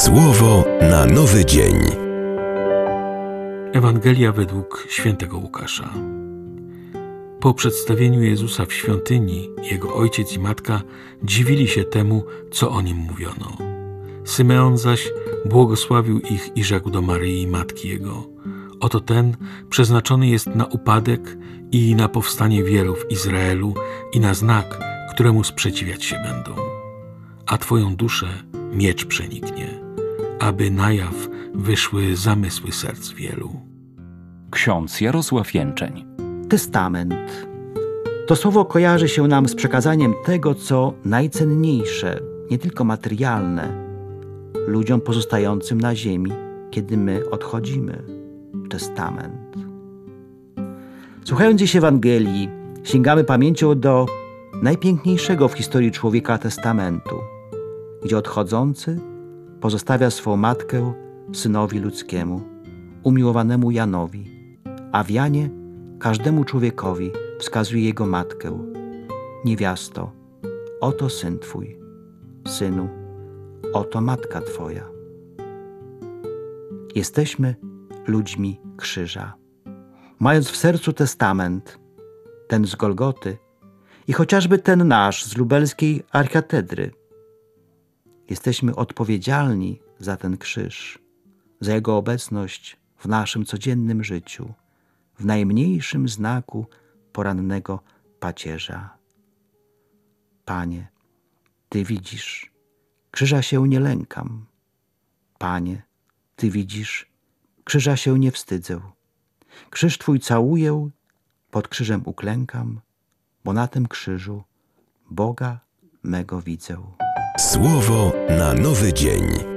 Słowo na nowy dzień. Ewangelia według świętego Łukasza. Po przedstawieniu Jezusa w świątyni, jego ojciec i matka dziwili się temu, co o nim mówiono. Symeon zaś błogosławił ich i rzekł do Maryi, matki jego: oto ten przeznaczony jest na upadek i na powstanie wielu w Izraelu i na znak, któremu sprzeciwiać się będą. A twoją duszę miecz przeniknie, aby na jaw wyszły zamysły serc wielu. Ksiądz Jarosław Jęczeń. Testament. To słowo kojarzy się nam z przekazaniem tego, co najcenniejsze, nie tylko materialne, ludziom pozostającym na ziemi, kiedy my odchodzimy. Testament. Słuchając dziś Ewangelii, sięgamy pamięcią do najpiękniejszego w historii człowieka testamentu, gdzie odchodzący pozostawia swą matkę synowi ludzkiemu, umiłowanemu Janowi, a w Janie każdemu człowiekowi wskazuje jego matkę: niewiasto, oto syn twój, synu, oto matka twoja. Jesteśmy ludźmi krzyża. Mając w sercu testament, ten z Golgoty i chociażby ten nasz z lubelskiej archikatedry, jesteśmy odpowiedzialni za ten krzyż, za jego obecność w naszym codziennym życiu, w najmniejszym znaku porannego pacierza. Panie, Ty widzisz, krzyża się nie lękam. Panie, Ty widzisz, krzyża się nie wstydzę. Krzyż Twój całuję, pod krzyżem uklękam, bo na tym krzyżu Boga mego widzę. Słowo na nowy dzień.